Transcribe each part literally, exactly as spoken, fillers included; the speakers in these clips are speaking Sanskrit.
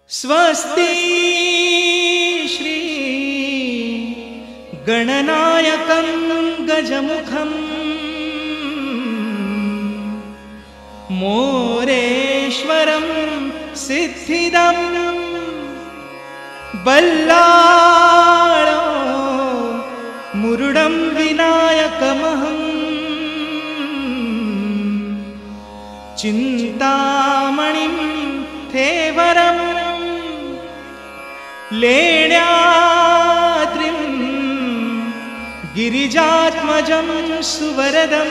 स्वस्ति श्री गणनायकं गजमुखं मोरेश्वरं सिद्धिदं बल्लाळो मुरुडं विनायकमहं चिन्तामणिं थेवरं लेण्याद्रिं गिरिजात्मजं सुवरदं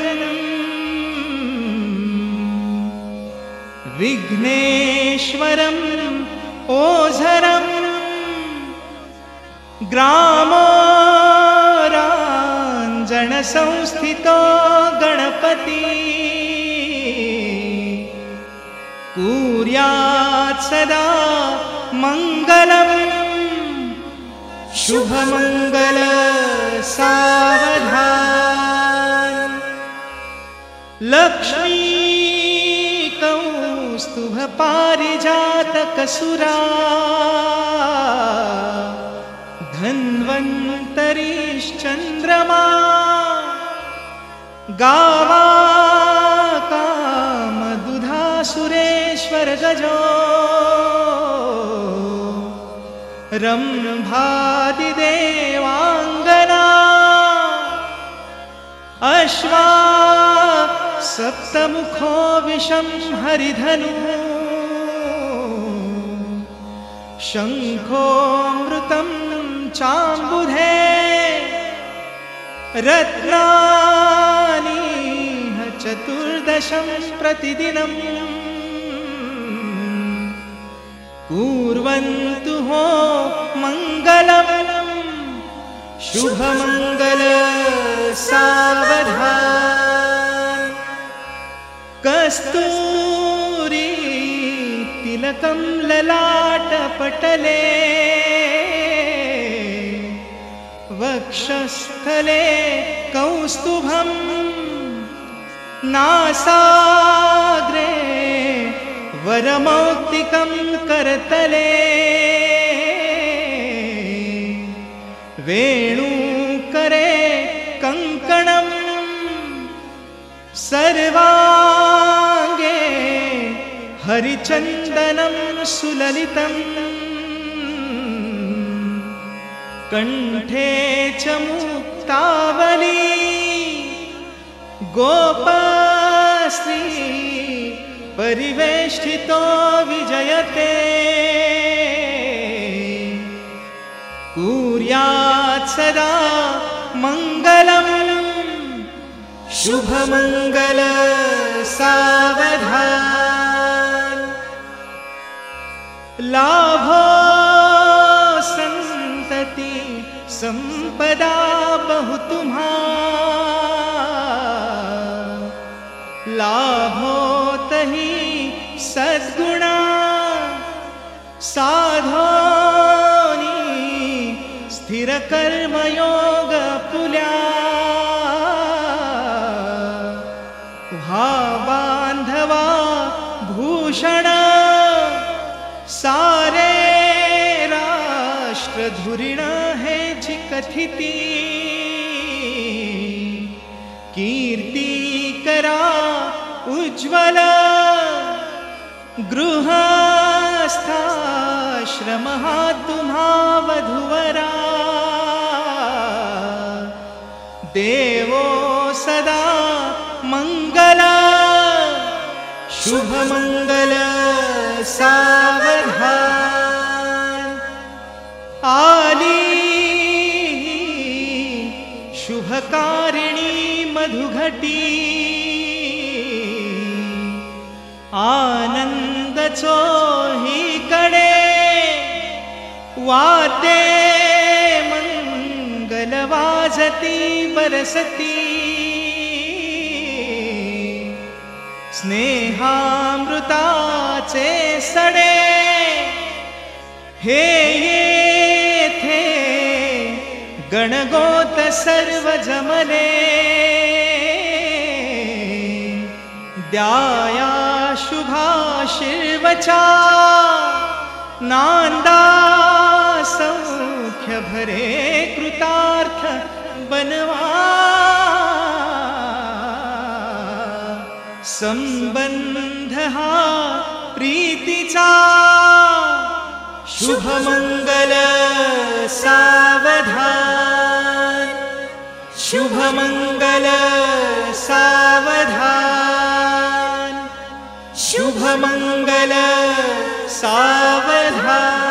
विघ्नेश्वरं ओझरं ग्रामोराञ्जनसंस्थितो गणपति कुर्यात् सदा मङ्गलं शुभमङ्गल सावधान। लक्ष्मी कौस्तुभ पारिजातकसुरा धन्वन्तरिश्चन्द्रमा गावा कामदुधासुरेश्वर गजो रम्भादिदेवाङ्गना अश्वा सप्तमुखो विषं हरिधनु शङ्खोऽमृतं चाम्बुधे रत्नानि चतुर्दशं प्रतिदिनं कुर्वन्तु हो मङ्गलं शुभमङ्गल सावधान। कस्तूरी तिलकं ललाटपटले वक्षस्थले कौस्तुभं नासाग्रे वरमौक्तिकं करतले वेणुकरे कङ्कणं सर्वाङ्गे हरिचन्दनं सुललितं कण्ठे च मुक्तावली गोपश्री परिवेष्टितो विजयते कुर्यात् सदा मङ्गलं शुभमङ्गल सावधान। लाभो सन्तति संपदा बहु तुम्हारा लाभो तहि सद्गुणा साधोनि स्थिर कर्मयोग पुल्या भाबान्धवा भूषण सारे राष्ट्रधुरिण हे कथिति कीर्ति करा उज्ज्वल गृहस्थाश्रमः तुम्हा वधूवरा देवो सदा मंगल शुभमंगल सावधान। आली शुभकारिणी मधुघटी आनंद चोही कडे वाद्ये मंगल वाजती बरसती स्नेहामृताचे सडे हे येथे गणगोत सर्व जमले द्याया शुभाशीर्वचा नांदा सौख्य भरे कृतार्थ बनवा संबंध हा प्रीतीचा शुभमंगल सावधान शुभमंगल सावधान शुभमंगल सावधान